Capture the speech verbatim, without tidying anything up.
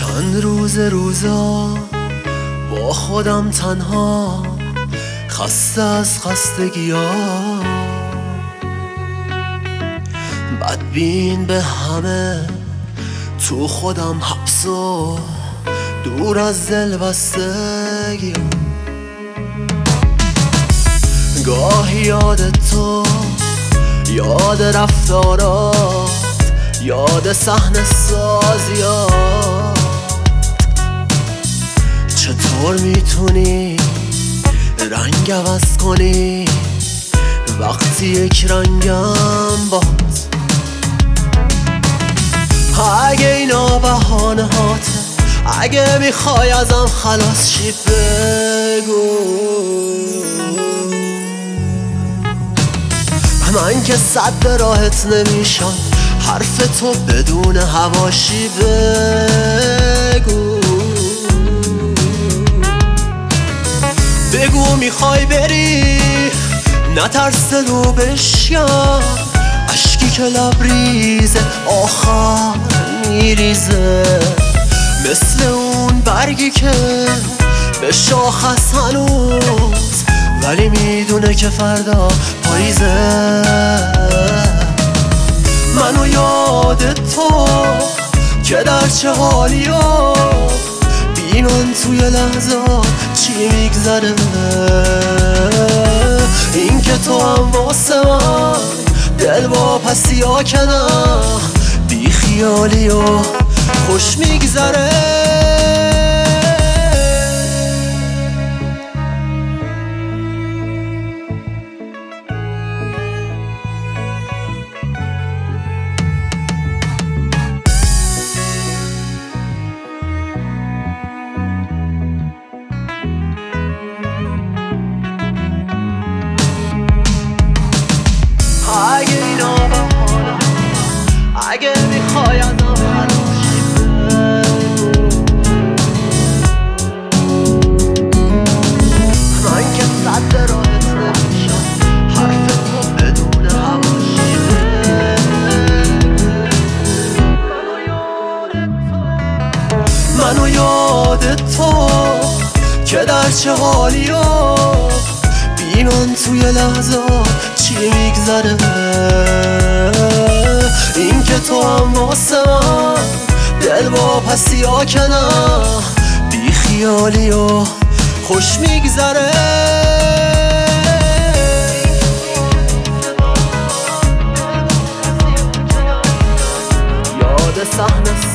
چند روز روزا با خودم تنها، خسته از خستگی ها، بدبین به همه، تو خودم حبس و دور از دل بستگی. گاهی یاد تو، یاد رفتارات، یاد صحنه سازیات. چطور میتونی رنگ عوض کنی وقتی یک رنگم باز؟ اگه اینا بهانه هاته، اگه میخوای ازم خلاص شی بگو. من که صد راحت نمیشم، حرف تو بدون حواشی بگو. بگو میخوای بری، نترس رو بشیم، اشکی که لبریزه آخر میریزه، مثل اون برگی که به شاخ هست هنوز، ولی میدونه که فردا پاییزه. منو یاد تو که در چه حالی و بی من توی لحظات چی میگذره. این که تو هم واسه من دل با پسی ها کنم، بی خیالی و خوش میگذره. اگه اینا بهانه، اگه میخوای ازم خلاص شی بگو. من که صد راحت نمیشم، حرف تو بدون حواشی بگو. منو یاد تو که در چه حالی و بی من توی لحظات چی میگذره. این که تو هم واسه من دل با پسی ها کنم، بی خیالی و خوش میگذره. یاد صحنه